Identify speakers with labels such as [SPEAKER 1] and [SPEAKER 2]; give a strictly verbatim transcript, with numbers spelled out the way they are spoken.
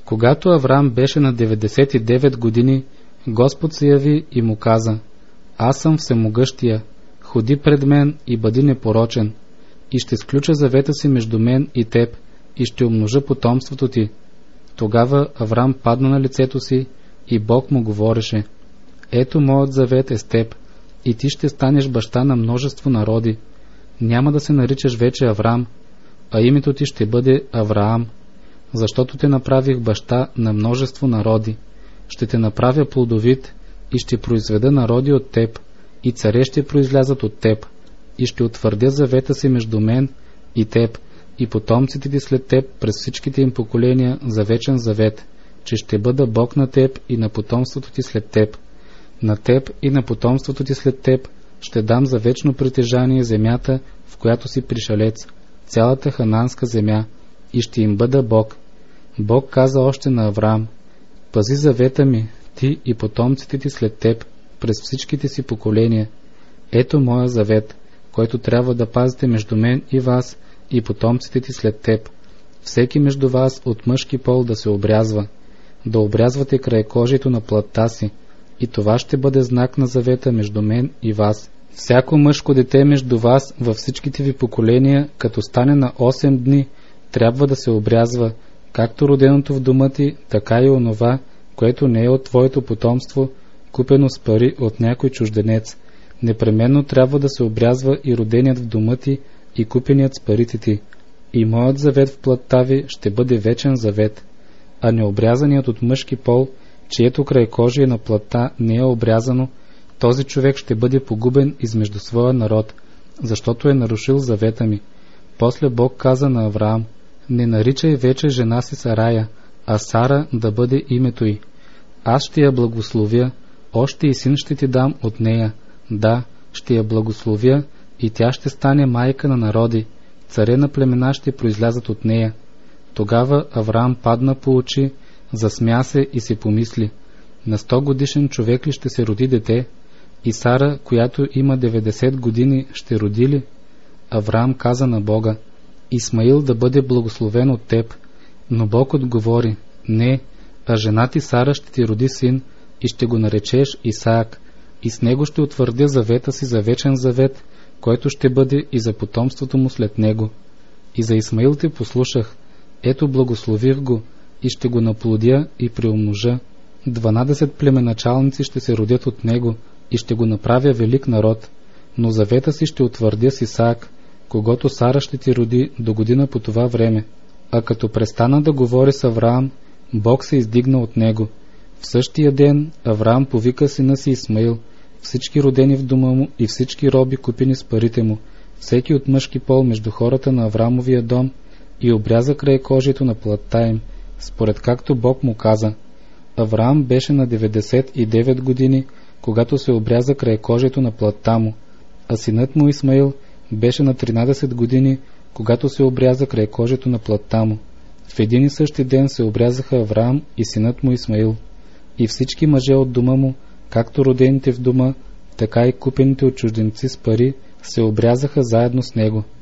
[SPEAKER 1] Когато Авраам беше на деветдесет и девет години, Господ се яви и му каза: аз съм всемогъщия, ходи пред мен и бъди непорочен, и ще сключа завета си между мен и теб, и ще умножа потомството ти. Тогава Авраам падна на лицето си и Бог му говореше: ето моят завет е с теб, и ти ще станеш баща на множество народи. Няма да се наричаш вече Авраам, а името ти ще бъде Авраам, защото те направих баща на множество народи. Ще те направя плодовит и ще произведа народи от теб, и царе ще произлязат от теб, и ще утвърдя завета си между мен и теб, и потомците ти след теб през всичките им поколения за вечен завет, че ще бъда Бог на теб и на потомството ти след теб. На теб и на потомството ти след теб ще дам за вечно притежание земята, в която си пришелец, цялата хананска земя, и ще им бъда Бог. Бог каза още на Авраам: пази завета ми, ти и потомците ти след теб, през всичките си поколения. Ето моя завет, който трябва да пазите между мен и вас и потомците ти след теб. Всеки между вас от мъжки пол да се обрязва, да обрязвате крайкожието на плътта си, и това ще бъде знак на завета между мен и вас. Всяко мъжко дете между вас във всичките ви поколения, като стане на осем дни, трябва да се обрязва, както роденото в дома ти, така и онова, което не е от твоето потомство, купено с пари от някой чужденец. Непременно трябва да се обрязва и роденият в дома ти, и купеният с парите ти. И моят завет в плътта ви ще бъде вечен завет. А необрязаният от мъжки пол, чието крайкожие на плътта не е обрязано, този човек ще бъде погубен измежду своя народ, защото е нарушил завета ми. После Бог каза на Авраам: не наричай вече жена си Сарая, а Сара да бъде името й. Аз ще я благословя, още и син ще ти дам от нея. Да, ще я благословя, и тя ще стане майка на народи, царе на племена ще произлязат от нея. Тогава Авраам падна по очи, засмя се и си помисли: на сто годишен човек ли ще се роди дете? И Сара, която има деветдесет години, ще роди ли? Авраам каза на Бога: Исмаил да бъде благословен от теб. Но Бог отговори: не, а жена ти Сара ще ти роди син, и ще го наречеш Исаак, и с него ще утвърдя завета си за вечен завет, който ще бъде и за потомството му след него. И за Исмаил те послушах, ето благослових го, и ще го наплодя и приумножа. Дванадесет племеначалници ще се родят от него, и ще го направя велик народ. Но завета си ще утвърдя с Исаак, когато Сара ще ти роди до година по това време. А като престана да говори с Авраам, Бог се издигна от него. В същия ден Авраам повика сина си Исмаил, всички родени в дома му и всички роби купени с парите му, всеки от мъжки пол между хората на Авраамовия дом, и обряза край кожието на плътта им, според както Бог му каза. Авраам беше на деветдесет и девет години, когато се обряза край кожието на плътта му, а синът му Исмаил беше на тринадесет години, когато се обряза край кожието на плътта му. В един и същи ден се обрязаха Авраам и синът му Исмаил. И всички мъже от дома му, както родените в дома, така и купените от чужденци с пари, се обрязаха заедно с него.